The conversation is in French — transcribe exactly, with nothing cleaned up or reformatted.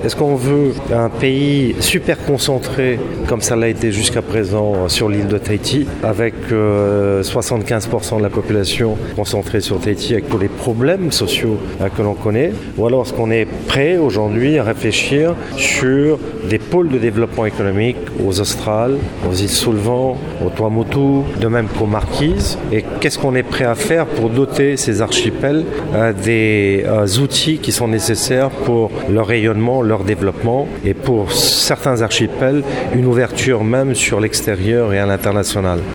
Est-ce qu'on veut un pays super concentré, comme ça l'a été jusqu'à présent sur l'île de Tahiti, avec euh, soixante-quinze pour cent de la population concentrée sur Tahiti, avec tous les problèmes sociaux euh, que l'on connaît, ou alors est-ce qu'on est prêt aujourd'hui à réfléchir sur des pôles de développement économique aux Australes, aux îles Solvang, au Tuamotu, de même qu'aux Marquises, et qu'est-ce qu'on est prêt à faire pour doter ces archipels euh, des euh, outils qui sont nécessaires pour leur rayonnement, leur développement, et pour certains archipels, une ouverture même sur l'extérieur et à l'international.